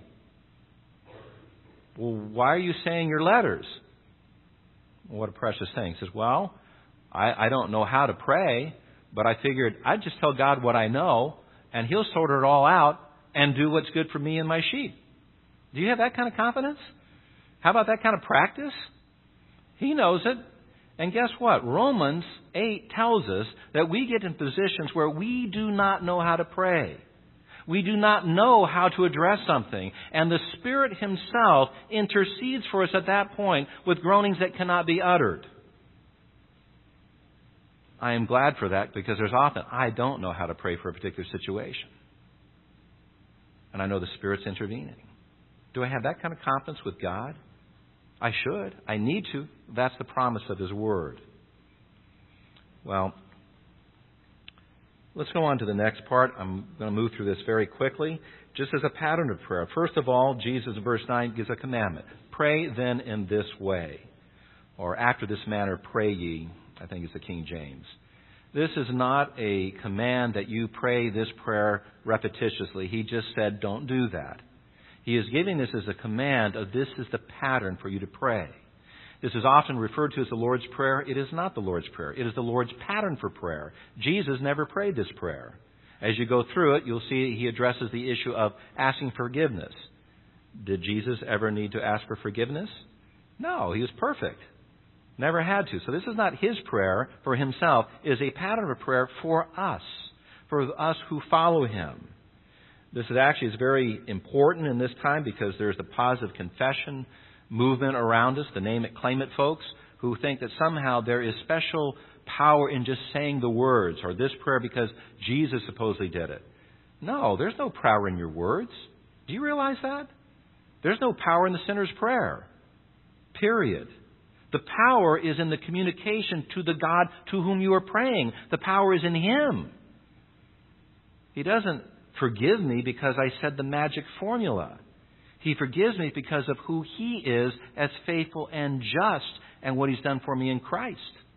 Well, why are you saying your letters? Well, what a precious thing. He says, well, I, I don't know how to pray, but I figured I'd just tell God what I know, and He'll sort it all out and do what's good for me and my sheep. Do you have that kind of confidence? How about that kind of practice? He knows it. And guess what? Romans eight tells us that we get in positions where we do not know how to pray. We do not know how to address something. And the Spirit Himself intercedes for us at that point with groanings that cannot be uttered. I am glad for that, because there's often I don't know how to pray for a particular situation. And I know the Spirit's intervening. Do I have that kind of confidence with God? I should. I need to. That's the promise of His Word. Well, let's go on to the next part. I'm going to move through this very quickly. Just as a pattern of prayer. First of all, Jesus in verse nine gives a commandment. Pray then in this way. Or after this manner pray ye. I think it's the King James. This is not a command that you pray this prayer repetitiously. He just said, don't do that. He is giving this as a command of this is the pattern for you to pray. This is often referred to as the Lord's Prayer. It is not the Lord's Prayer. It is the Lord's pattern for prayer. Jesus never prayed this prayer. As you go through it, you'll see He addresses the issue of asking forgiveness. Did Jesus ever need to ask for forgiveness? No, He was perfect. Never had to. So this is not His prayer for Himself. It is a pattern of prayer for us, for us who follow Him. This is actually is very important in this time because there's the positive confession movement around us, the name it, claim it folks, who think that somehow there is special power in just saying the words or this prayer because Jesus supposedly did it. No, there's no power in your words. Do you realize that? There's no power in the sinner's prayer. Period. The power is in the communication to the God to whom you are praying. The power is in Him. He doesn't forgive me because I said the magic formula. He forgives me because of who He is as faithful and just and what He's done for me in Christ.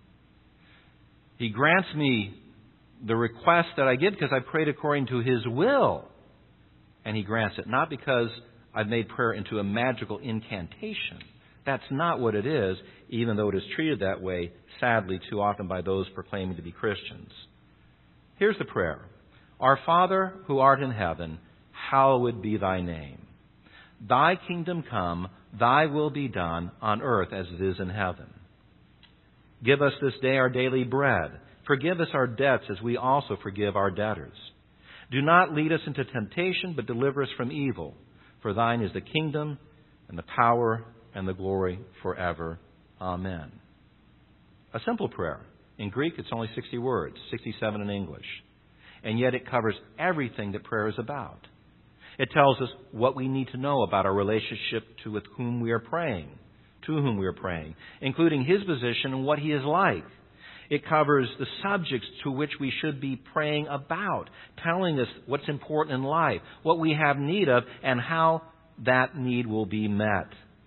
He grants me the request that I get because I prayed according to His will. And He grants it, not because I've made prayer into a magical incantation. That's not what it is, even though it is treated that way, sadly, too often by those proclaiming to be Christians. Here's the prayer. Our Father, who art in heaven, hallowed be Thy name. Thy kingdom come, Thy will be done on earth as it is in heaven. Give us this day our daily bread. Forgive us our debts as we also forgive our debtors. Do not lead us into temptation, but deliver us from evil. For Thine is the kingdom and the power and the glory forever. Amen. A simple prayer. In Greek, it's only sixty words, sixty-seven in English. And yet it covers everything that prayer is about. It tells us what we need to know about our relationship to with whom we are praying, to whom we are praying, including His position and what He is like. It covers the subjects to which we should be praying about, telling us what's important in life, what we have need of, and how that need will be met.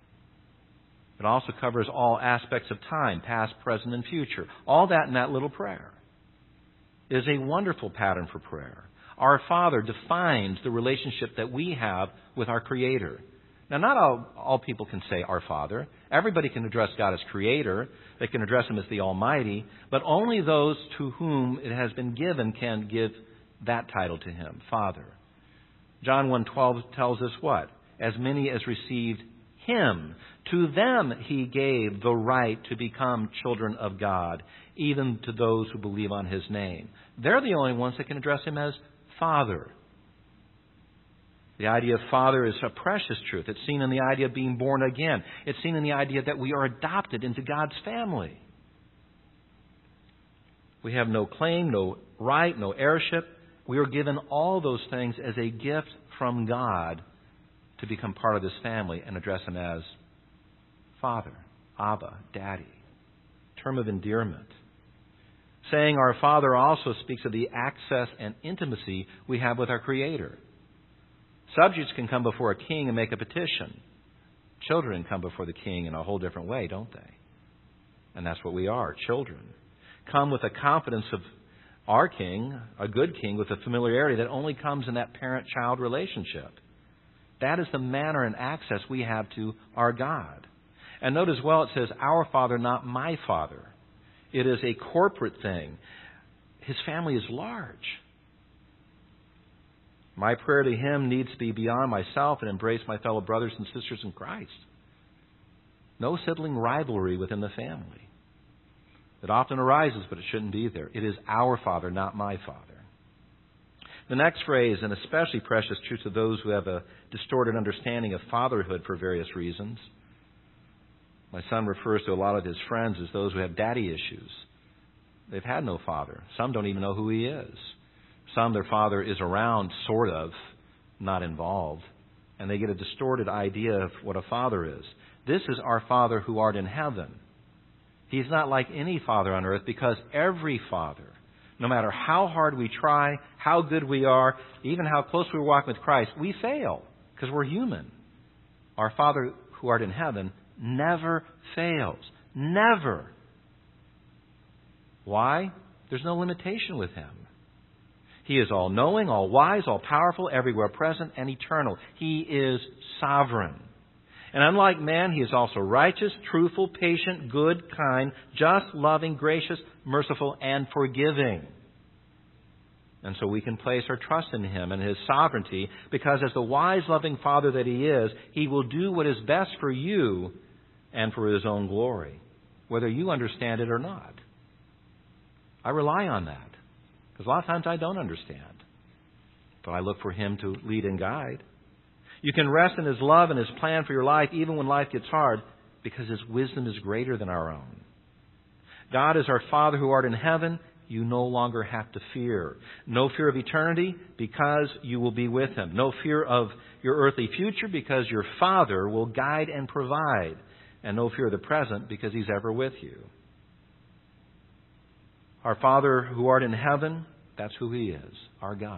It also covers all aspects of time, past, present, and future. All that in that little prayer. It is a wonderful pattern for prayer. Our Father defines the relationship that we have with our Creator. Now, not all, all people can say our Father. Everybody can address God as Creator. They can address Him as the Almighty. But only those to whom it has been given can give that title to Him, Father. John one twelve tells us what? As many as received Him, to them He gave the right to become children of God, even to those who believe on His name. They're the only ones that can address Him as Father. The idea of Father is a precious truth. It's seen in the idea of being born again. It's seen in the idea that we are adopted into God's family. We have no claim, no right, no heirship. We are given all those things as a gift from God to become part of this family and address Him as Father, Abba, Daddy. Term of endearment. Saying our Father also speaks of the access and intimacy we have with our Creator. Subjects can come before a king and make a petition. Children come before the king in a whole different way, don't they? And that's what we are, children. Come with a confidence of our king, a good king, with a familiarity that only comes in that parent-child relationship. That is the manner and access we have to our God. And note as well, it says, our Father, not my Father. It is a corporate thing. His family is large. My prayer to Him needs to be beyond myself and embrace my fellow brothers and sisters in Christ. No sibling rivalry within the family. It often arises, but it shouldn't be there. It is our Father, not my Father. The next phrase, and especially precious truth to those who have a distorted understanding of fatherhood for various reasons. My son refers to a lot of his friends as those who have daddy issues. They've had no father. Some don't even know who he is. Some, their father is around, sort of, not involved. And they get a distorted idea of what a father is. This is our Father who art in heaven. He's not like any father on earth, because every father, no matter how hard we try, how good we are, even how close we walk with Christ, we fail because we're human. Our Father who art in heaven never fails. Never. Why? There's no limitation with Him. He is all-knowing, all-wise, all-powerful, everywhere present, and eternal. He is sovereign. And unlike man, He is also righteous, truthful, patient, good, kind, just, loving, gracious, merciful, and forgiving. And so we can place our trust in Him and His sovereignty, because as the wise, loving Father that He is, He will do what is best for you and for His own glory, whether you understand it or not. I rely on that, because a lot of times I don't understand. But I look for Him to lead and guide. You can rest in His love and His plan for your life even when life gets hard, because His wisdom is greater than our own. God is our Father who art in heaven. You no longer have to fear. No fear of eternity, because you will be with Him. No fear of your earthly future, because your Father will guide and provide. And no fear of the present, because He's ever with you. Our Father who art in heaven, that's who He is, our God.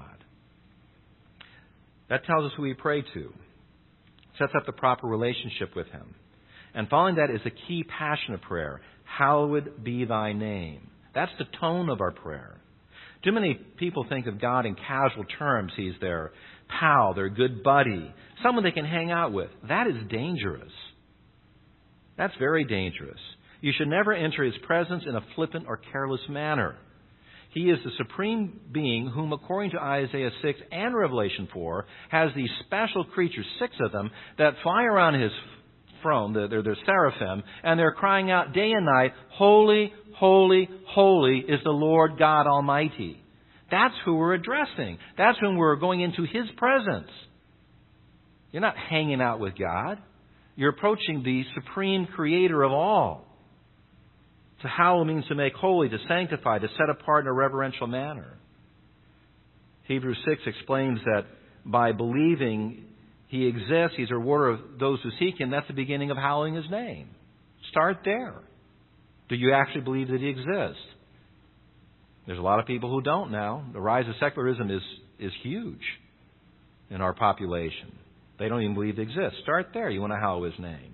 That tells us who we pray to. Sets up the proper relationship with Him. And following that is a key passion of prayer. Hallowed be Thy name. That's the tone of our prayer. Too many people think of God in casual terms. He's their pal, their good buddy, someone they can hang out with. That is dangerous. That's very dangerous. You should never enter His presence in a flippant or careless manner. He is the supreme being whom, according to Isaiah six and Revelation four, has these special creatures, six of them, that fly around His throne. They're, they're seraphim, and they're crying out day and night, "Holy, holy, holy is the Lord God Almighty." That's who we're addressing. That's when we're going into His presence. You're not hanging out with God. You're approaching the supreme Creator of all. To hallow means to make holy, to sanctify, to set apart in a reverential manner. Hebrews six explains that by believing He exists, He's a rewarder of those who seek Him. That's the beginning of hallowing His name. Start there. Do you actually believe that He exists? There's a lot of people who don't now. The rise of secularism is, is huge in our population. They don't even believe He exists. Start there. You want to hallow His name.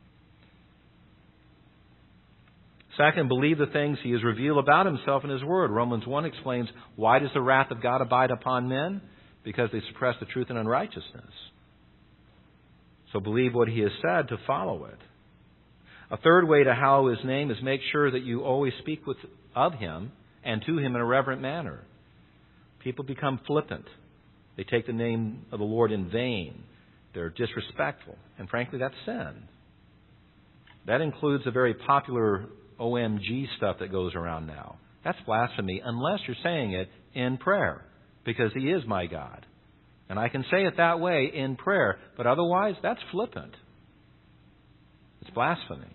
Second, believe the things He has revealed about Himself in His Word. Romans one explains, why does the wrath of God abide upon men? Because they suppress the truth in unrighteousness. So believe what He has said to follow it. A third way to hallow His name is make sure that you always speak with, of Him and to Him in a reverent manner. People become flippant. They take the name of the Lord in vain. They're disrespectful. And frankly, that's sin. That includes a very popular O M G stuff that goes around now. That's blasphemy unless you're saying it in prayer, because He is my God. And I can say it that way in prayer, but otherwise that's flippant. It's blasphemy.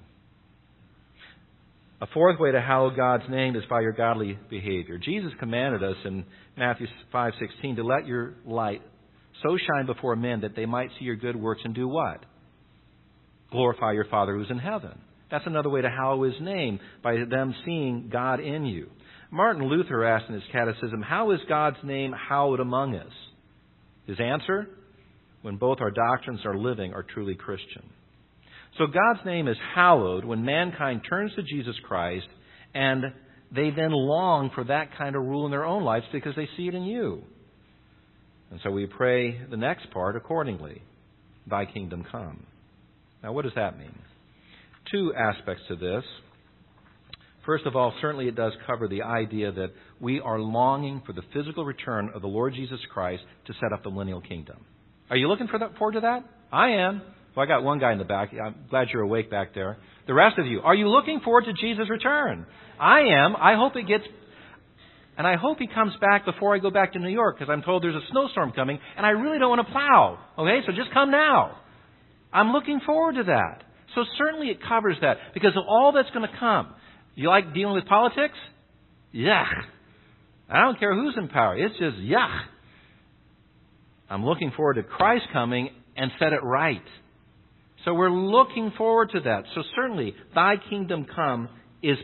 A fourth way to hallow God's name is by your godly behavior. Jesus commanded us in Matthew five sixteen to let your light so shine before men that they might see your good works and do what? Glorify your Father who's in heaven. That's another way to hallow His name, by them seeing God in you. Martin Luther asked in his catechism, how is God's name hallowed among us? His answer, when both our doctrines are living, are truly Christian. So God's name is hallowed when mankind turns to Jesus Christ, and they then long for that kind of rule in their own lives because they see it in you. And so we pray the next part accordingly. Thy kingdom come. Now, what does that mean? Two aspects to this. First of all, certainly it does cover the idea that we are longing for the physical return of the Lord Jesus Christ to set up the millennial kingdom. Are you looking for that, forward to that? I am. Well, I got one guy in the back. I'm glad you're awake back there. The rest of you, are you looking forward to Jesus' return? I am. I hope it gets... And I hope he comes back before I go back to New York, because I'm told there's a snowstorm coming, and I really don't want to plow. Okay, so just come now. I'm looking forward to that. So certainly it covers that, because of all that's going to come. You like dealing with politics? Yuck. I don't care who's in power. It's just yuck. I'm looking forward to Christ coming and set it right. So we're looking forward to that. So certainly, thy kingdom come is,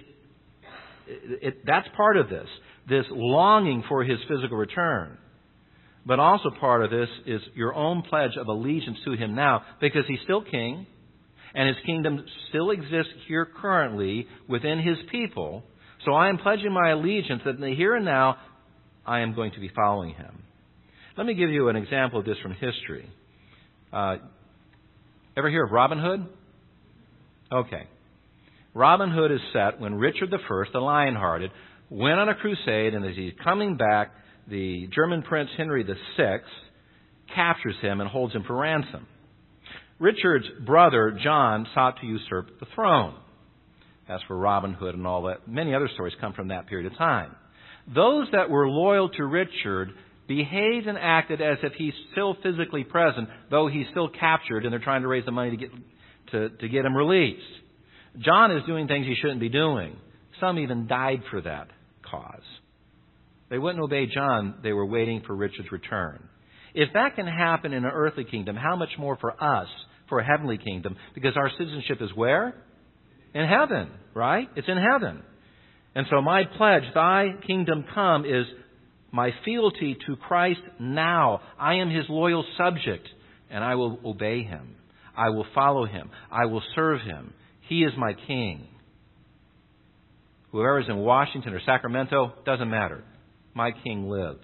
it, that's part of this. This longing for his physical return. But also part of this is your own pledge of allegiance to him now, because he's still king, and his kingdom still exists here currently within his people. So I am pledging my allegiance that in the here and now, I am going to be following him. Let me give you an example of this from history. Uh, ever hear of Robin Hood? Okay. Robin Hood is set when Richard the First, the Lion-Hearted, went on a crusade, and as he's coming back, the German Prince Henry the Sixth captures him and holds him for ransom. Richard's brother, John, sought to usurp the throne. As for Robin Hood and all that, many other stories come from that period of time. Those that were loyal to Richard behaved and acted as if he's still physically present, though he's still captured, and they're trying to raise the money to get, to, to get him released. John is doing things he shouldn't be doing. Some even died for that cause. They wouldn't obey John. They were waiting for Richard's return. If that can happen in an earthly kingdom, how much more for us, for a heavenly kingdom? Because our citizenship is where? In heaven, right? It's in heaven. And so my pledge, thy kingdom come, is my fealty to Christ now. I am his loyal subject, and I will obey him. I will follow him. I will serve him. He is my king. Whoever is in Washington or Sacramento, doesn't matter. My king lives.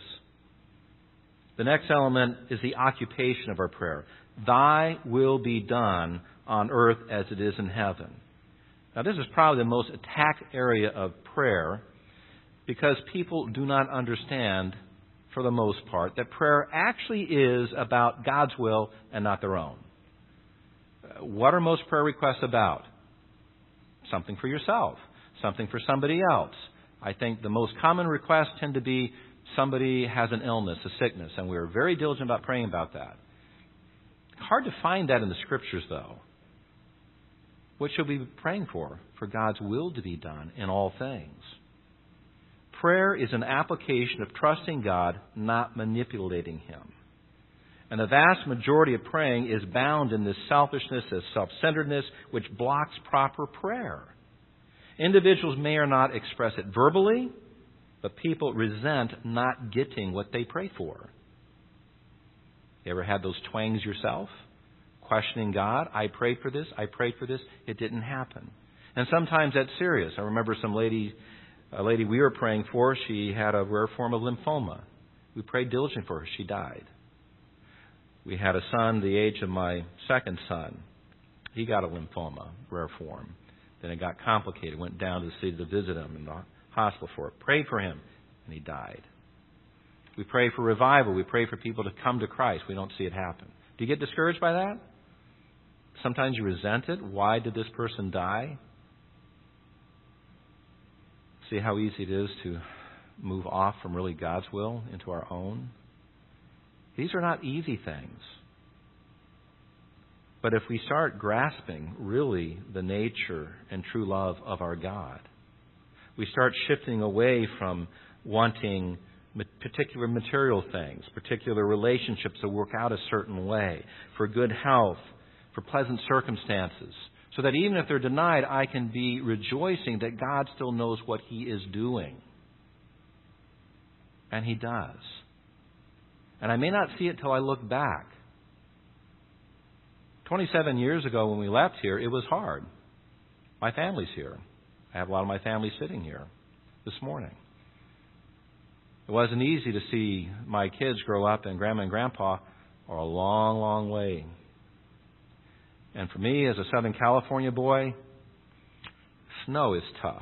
The next element is the occupation of our prayer. Thy will be done on earth as it is in heaven. Now, this is probably the most attacked area of prayer, because people do not understand, for the most part, that prayer actually is about God's will and not their own. What are most prayer requests about? Something for yourself. Something for somebody else. I think the most common requests tend to be somebody has an illness, a sickness, and we are very diligent about praying about that. Hard to find that in the Scriptures, though. What should we be praying for? For God's will to be done in all things. Prayer is an application of trusting God, not manipulating him. And the vast majority of praying is bound in this selfishness, this self-centeredness, which blocks proper prayer. Individuals may or not express it verbally, but people resent not getting what they pray for. You ever had those twangs yourself? Questioning God, I prayed for this, I prayed for this, it didn't happen. And sometimes that's serious. I remember some lady, a lady we were praying for, she had a rare form of lymphoma. We prayed diligently for her, she died. We had a son the age of my second son. He got a lymphoma, rare form. Then it got complicated. Went down to the city to visit him in the hospital for it. Prayed for him, and he died. We pray for revival. We pray for people to come to Christ. We don't see it happen. Do you get discouraged by that? Sometimes you resent it. Why did this person die? See how easy it is to move off from really God's will into our own? These are not easy things. But if we start grasping really the nature and true love of our God, we start shifting away from wanting particular material things, particular relationships to work out a certain way, for good health, for pleasant circumstances, so that even if they're denied, I can be rejoicing that God still knows what he is doing. And He does. And I may not see it till I look back. twenty-seven years ago when we left here, it was hard. My family's here. I have a lot of my family sitting here this morning. It wasn't easy to see my kids grow up, and Grandma and Grandpa are a long, long way. And for me, as a Southern California boy, snow is tough.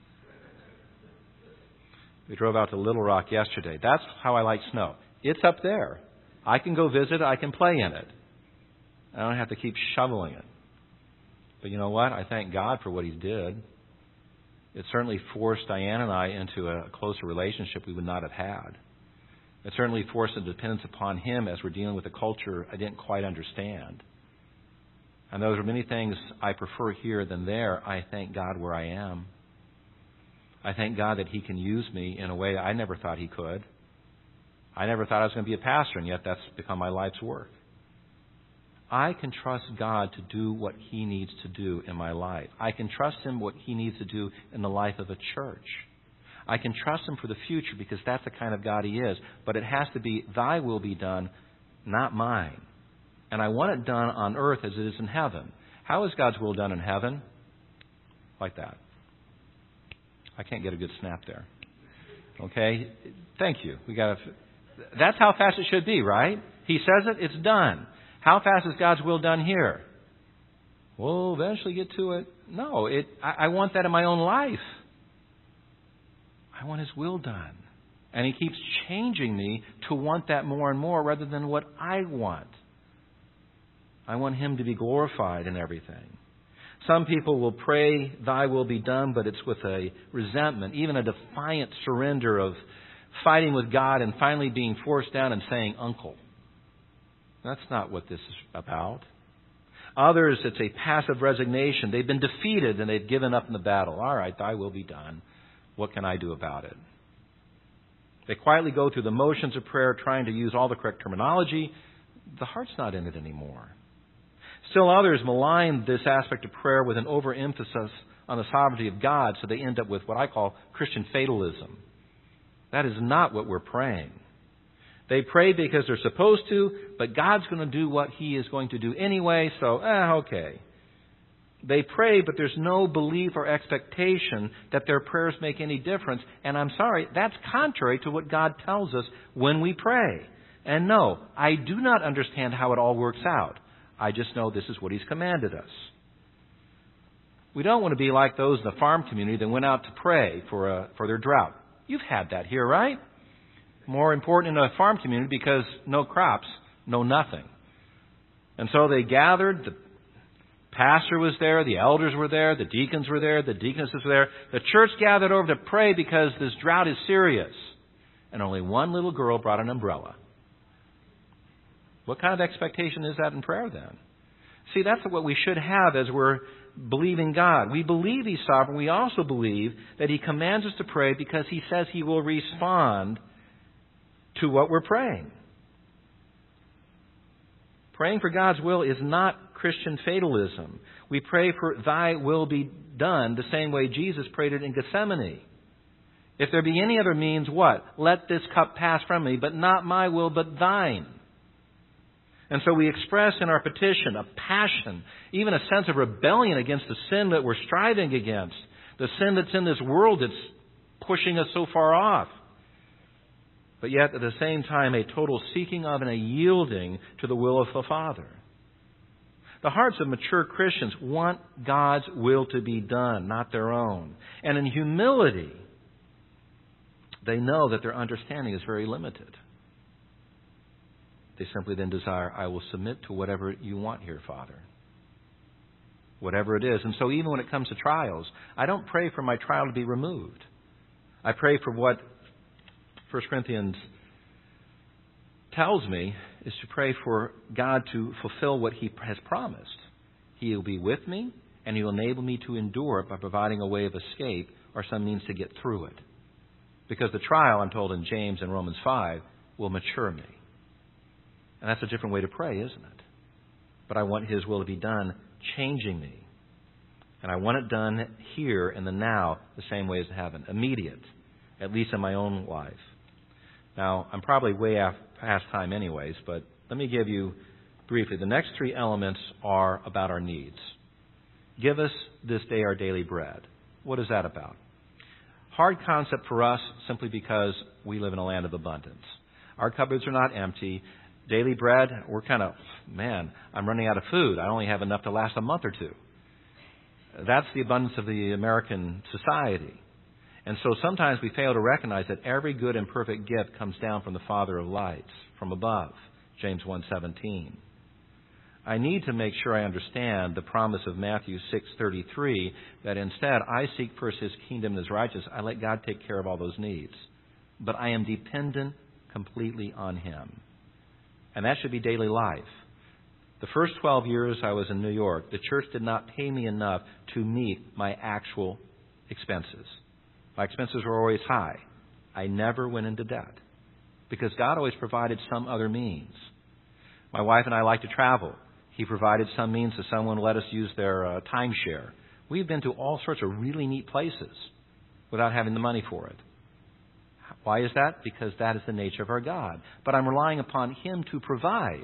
We drove out to Little Rock yesterday. That's how I like snow. It's up there. I can go visit. I can play in it. I don't have to keep shoveling it. But you know what? I thank God for what He did. It certainly forced Diane and I into a closer relationship we would not have had. It certainly forced a dependence upon Him as we're dealing with a culture I didn't quite understand. And those are many things I prefer here than there. I thank God where I am. I thank God that He can use me in a way I never thought He could. I never thought I was going to be a pastor, and yet that's become my life's work. I can trust God to do what He needs to do in my life. I can trust Him what He needs to do in the life of a church. I can trust Him for the future because that's the kind of God He is. But it has to be Thy will be done, not mine. And I want it done on earth as it is in heaven. How is God's will done in heaven? Like that. I can't get a good snap there. Okay? Thank you. We got to. That's how fast it should be, right? He says it, it's done. How fast is God's will done here? We'll eventually get to it. No, it. I, I want that in my own life. I want His will done. And He keeps changing me to want that more and more rather than what I want. I want Him to be glorified in everything. Some people will pray, Thy will be done, but it's with a resentment, even a defiant surrender of fighting with God and finally being forced down and saying, Uncle. That's not what this is about. Others, it's a passive resignation. They've been defeated and they've given up in the battle. All right, Thy will be done. What can I do about it? They quietly go through the motions of prayer, trying to use all the correct terminology. The heart's not in it anymore. Still others malign this aspect of prayer with an overemphasis on the sovereignty of God, so they end up with what I call Christian fatalism. That is not what we're praying. They pray because they're supposed to, but God's going to do what He is going to do anyway, so, eh, okay. They pray, but there's no belief or expectation that their prayers make any difference. And I'm sorry, that's contrary to what God tells us when we pray. And no, I do not understand how it all works out. I just know this is what He's commanded us. We don't want to be like those in the farm community that went out to pray for a, for their drought. You've had that here, right? More important in a farm community because no crops, no nothing. And so they gathered. The pastor was there. The elders were there. The deacons were there. The deaconesses were there. The church gathered over to pray because this drought is serious. And only one little girl brought an umbrella. What kind of expectation is that in prayer then? See, that's what we should have as we're believing God. We believe He's sovereign. We also believe that He commands us to pray because He says He will respond to what we're praying. Praying for God's will is not Christian fatalism. We pray for Thy will be done the same way Jesus prayed it in Gethsemane. If there be any other means, what? Let this cup pass from me, but not my will, but Thine. And so we express in our petition a passion, even a sense of rebellion against the sin that we're striving against, the sin that's in this world that's pushing us so far off. But yet, at the same time, a total seeking of and a yielding to the will of the Father. The hearts of mature Christians want God's will to be done, not their own. And in humility, they know that their understanding is very limited. They simply then desire, I will submit to whatever you want here, Father. Whatever it is. And so even when it comes to trials, I don't pray for my trial to be removed. I pray for what First Corinthians tells me is to pray for God to fulfill what He has promised. He will be with me, and He will enable me to endure it by providing a way of escape or some means to get through it. Because the trial, I'm told in James and Romans five, will mature me. And that's a different way to pray, isn't it? But I want His will to be done, changing me. And I want it done here in the now, the same way as in heaven. Immediate, at least in my own life. Now, I'm probably way af- past time anyways, but let me give you briefly. The next three elements are about our needs. Give us this day our daily bread. What is that about? Hard concept for us simply because we live in a land of abundance. Our cupboards are not empty. Daily bread, we're kind of, man, I'm running out of food. I only have enough to last a month or two. That's the abundance of the American society. And so sometimes we fail to recognize that every good and perfect gift comes down from the Father of lights, from above, James one seventeen. I need to make sure I understand the promise of Matthew six thirty-three, that instead I seek first His kingdom and His righteousness. I let God take care of all those needs. But I am dependent completely on Him. And that should be daily life. The first twelve years I was in New York, the church did not pay me enough to meet my actual expenses. My expenses were always high. I never went into debt because God always provided some other means. My wife and I like to travel. He provided some means that someone let us use their uh, timeshare. We've been to all sorts of really neat places without having the money for it. Why is that? Because that is the nature of our God. But I'm relying upon Him to provide.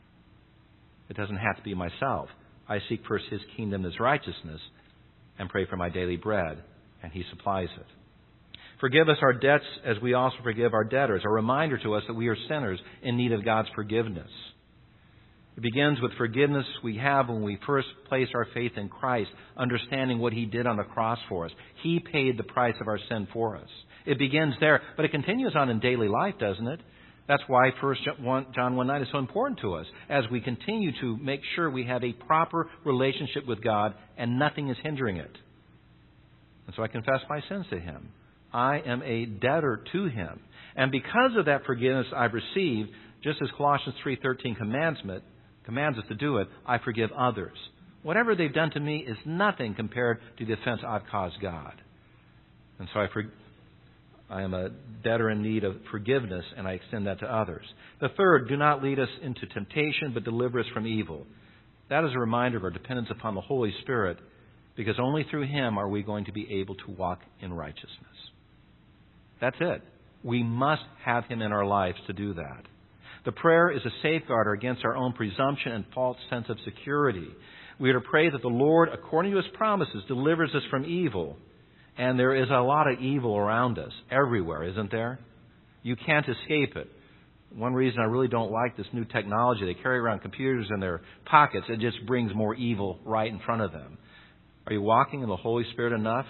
It doesn't have to be myself. I seek first His kingdom, His righteousness, and pray for my daily bread, and He supplies it. Forgive us our debts as we also forgive our debtors. A reminder to us that we are sinners in need of God's forgiveness. It begins with forgiveness we have when we first place our faith in Christ, understanding what He did on the cross for us. He paid the price of our sin for us. It begins there, but it continues on in daily life, doesn't it? That's why First John one nine is so important to us, as we continue to make sure we have a proper relationship with God and nothing is hindering it. And so I confess my sins to Him. I am a debtor to Him. And because of that forgiveness I've received, just as Colossians three thirteen commands me, commands us to do it, I forgive others. Whatever they've done to me is nothing compared to the offense I've caused God. And so I, for, I am a debtor in need of forgiveness, and I extend that to others. The third, do not lead us into temptation, but deliver us from evil. That is a reminder of our dependence upon the Holy Spirit, because only through Him are we going to be able to walk in righteousness. That's it. We must have Him in our lives to do that. The prayer is a safeguarder against our own presumption and false sense of security. We are to pray that the Lord, according to His promises, delivers us from evil. And there is a lot of evil around us, everywhere, isn't there? You can't escape it. One reason I really don't like this new technology, they carry around computers in their pockets, it just brings more evil right in front of them. Are you walking in the Holy Spirit enough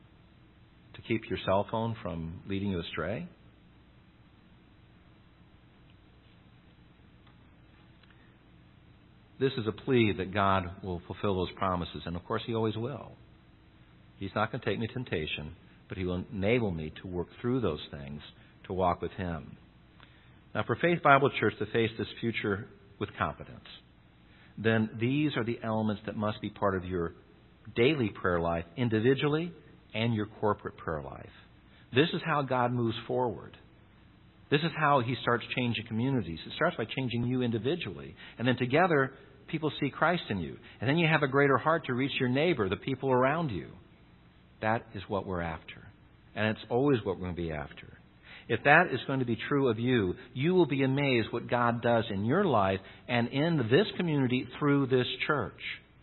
to keep your cell phone from leading you astray? This is a plea that God will fulfill those promises, and of course He always will. He's not going to take me to temptation, but He will enable me to work through those things to walk with Him. Now, for Faith Bible Church to face this future with confidence, then these are the elements that must be part of your daily prayer life, individually, and your corporate prayer life. This is how God moves forward. This is how He starts changing communities. It starts by changing you individually. And then together, people see Christ in you. And then you have a greater heart to reach your neighbor, the people around you. That is what we're after. And it's always what we're going to be after. If that is going to be true of you, you will be amazed what God does in your life and in this community through this church.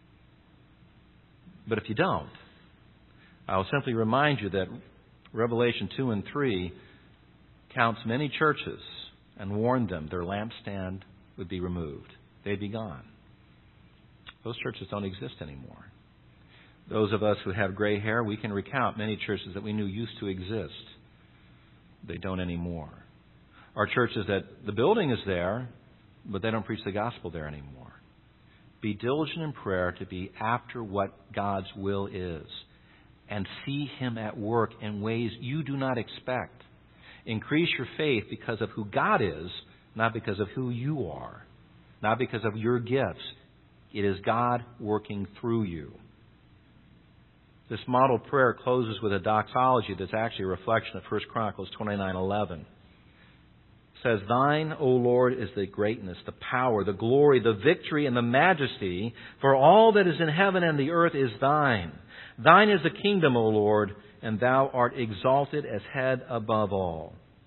But if you don't, I'll simply remind you that Revelation two and three counts many churches and warned them their lampstand would be removed. They'd be gone. Those churches don't exist anymore. Those of us who have gray hair, we can recount many churches that we knew used to exist. They don't anymore. Our churches that the building is there, but they don't preach the gospel there anymore. Be diligent in prayer to be after what God's will is and see Him at work in ways you do not expect. Increase your faith because of who God is, not because of who you are, not because of your gifts. It is God working through you. This model prayer closes with a doxology that's actually a reflection of First Chronicles twenty-nine eleven. It says, Thine, O Lord, is the greatness, the power, the glory, the victory, and the majesty, for all that is in heaven and the earth is Thine. Thine is the kingdom, O Lord, and Thou art exalted as head above all.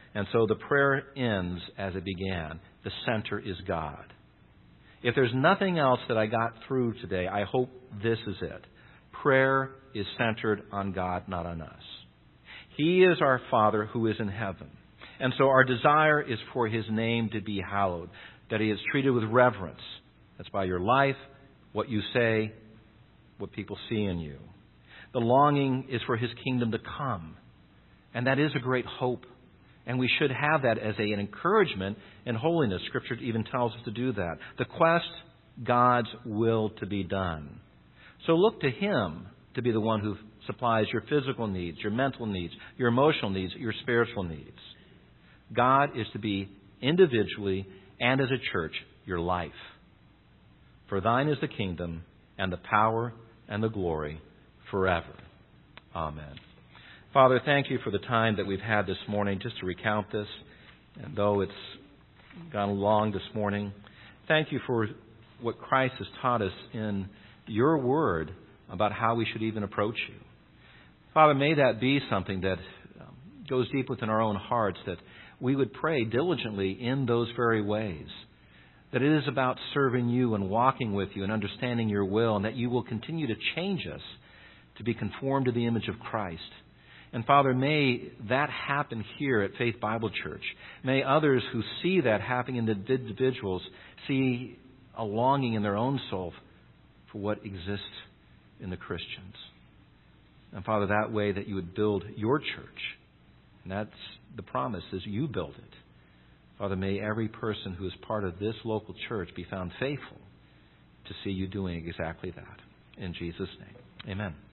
And so the prayer ends as it began. The center is God. If there's nothing else that I got through today, I hope this is it. Prayer is centered on God, not on us. He is our Father who is in heaven. And so our desire is for His name to be hallowed, that He is treated with reverence. That's by your life, what you say, what people see in you. The longing is for His kingdom to come. And that is a great hope. And we should have that as a, an encouragement in holiness. Scripture even tells us to do that. The quest, God's will to be done. So look to Him to be the one who supplies your physical needs, your mental needs, your emotional needs, your spiritual needs. God is to be individually and as a church your life. For thine is the kingdom and the power and the glory forever. Amen. Father, thank you for the time that we've had this morning just to recount this. And though it's gone long this morning, thank you for what Christ has taught us in your word about how we should even approach you. Father, may that be something that goes deep within our own hearts, that we would pray diligently in those very ways. That it is about serving you and walking with you and understanding your will, and that you will continue to change us to be conformed to the image of Christ. And Father, may that happen here at Faith Bible Church. May others who see that happening in the individuals see a longing in their own soul for what exists in the Christians. And Father, that way that you would build your church. And that's the promise, is you build it. Father, may every person who is part of this local church be found faithful to see you doing exactly that. In Jesus' name, amen.